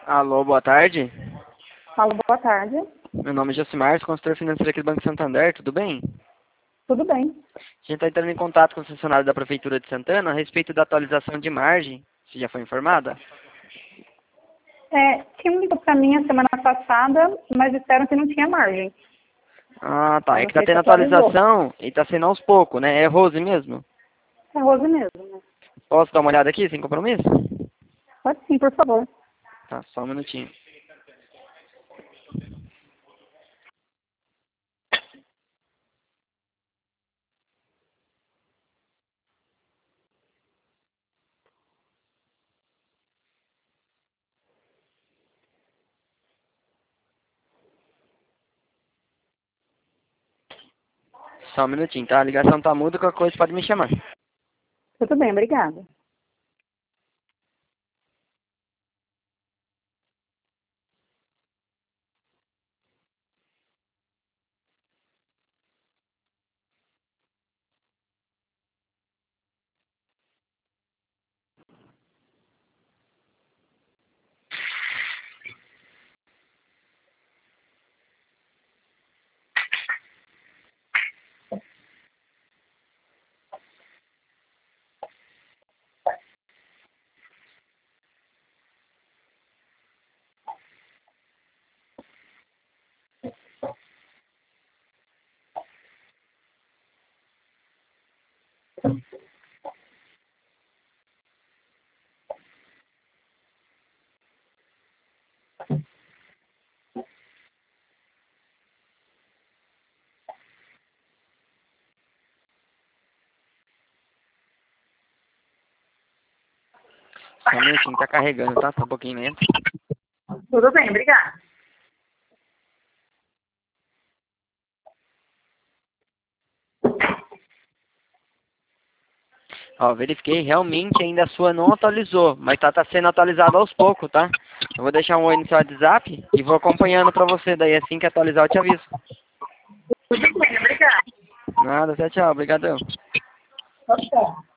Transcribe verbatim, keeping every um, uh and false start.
Alô, boa tarde. Alô, boa tarde. Meu nome é Josimar, consultor financeiro aqui do Banco Santander, tudo bem? Tudo bem. A gente está entrando em contato com o funcionário da Prefeitura de Santana a respeito da atualização de margem. Você já foi informada? É, tinha um ligado para mim a semana passada, mas disseram que não tinha margem. Ah, tá. Eu É não que tá sei se tendo atualizou. atualização e tá sendo aos poucos, né? É Rose mesmo? É Rose mesmo, né? Posso dar uma olhada aqui, sem compromisso? Pode sim, por favor. Tá, só um minutinho. Só um minutinho, tá? A ligação tá muda, qualquer coisa pode me chamar. Tudo bem, obrigada. Só um minutinho, tá carregando, tá? Tá um pouquinho lento. Tudo bem, obrigada. Ó, verifiquei, realmente ainda a sua não atualizou, mas tá, tá sendo atualizado aos poucos, tá? Eu vou deixar um oi no seu WhatsApp e vou acompanhando pra você, daí assim que atualizar eu te aviso. Tudo bem, obrigada. Nada, tchau, tchau, obrigadão. Tchau, tchau.